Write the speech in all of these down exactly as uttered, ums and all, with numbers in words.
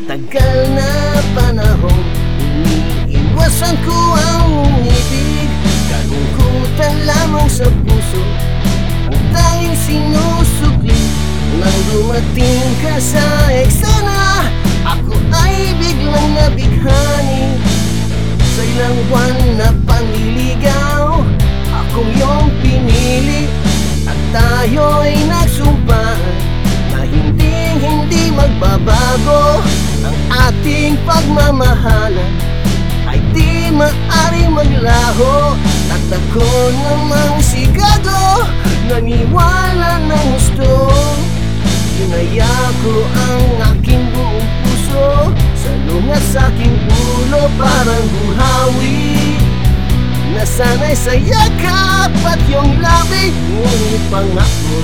Tagal na panahon, iniiwasan ko ang umibig. Kalungkutan lamang sa puso ang tanging sinusukli. Nang dumating ka sa eksena, ako ay biglang nabighani. Sa ilang buwan na panliligaw, akong iyong pinili. At tayo'y nagsumpaan na hindi-hindi magbabago. Ang ating pagmamahalan ay di maaaring maglaho. At ako namang sigado, naniwala ng gusto. Ginaya ko ang aking buong puso, salungat sa aking ulo parang buhawi. Nasanay sa yakap at iyong labi, ngunit pangako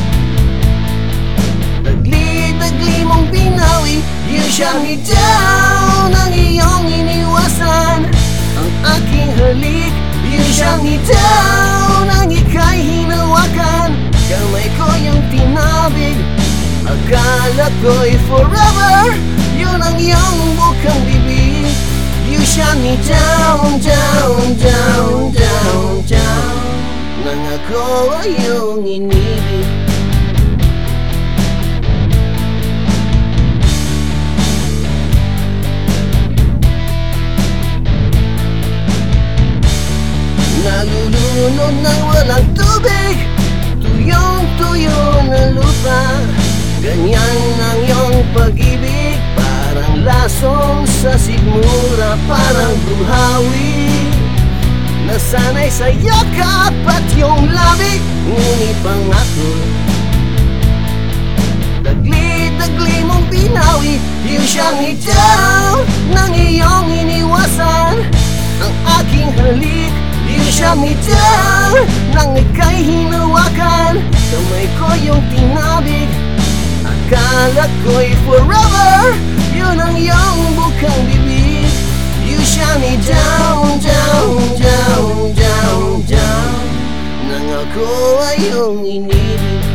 dagli-dagli mong binawi. Yun siyang itaw ng iyong iniwasan ang aking halik. Yun siyang itaw ng ika'y hinawakan. Kamay ko yung tinabig, akala ko'y forever. Yun ang iyong bukang bibig. Yun siyang itaw, down, down, down, down nang ako ay iyong inibig. Nalulunod ng walang tubig, tuyong-tuyo na lupa. Ganyan ang iyong pag-ibig, parang lasong sa sigmura, parang buhawi. Nasanay sa yakap at iyong labi, ngunit pangako dagli-dagli mong binawi. Yun siyang itaw ng iyong iniwasan ang aking halik. Yun siyang itaw nang ika'y hinawakan. Kamay ko yung tinabig, akala ko'y forever. Yun ang iyong bukang bibig. Yun siyang i-down, down, down, down, down nang ako ay iyong inibig.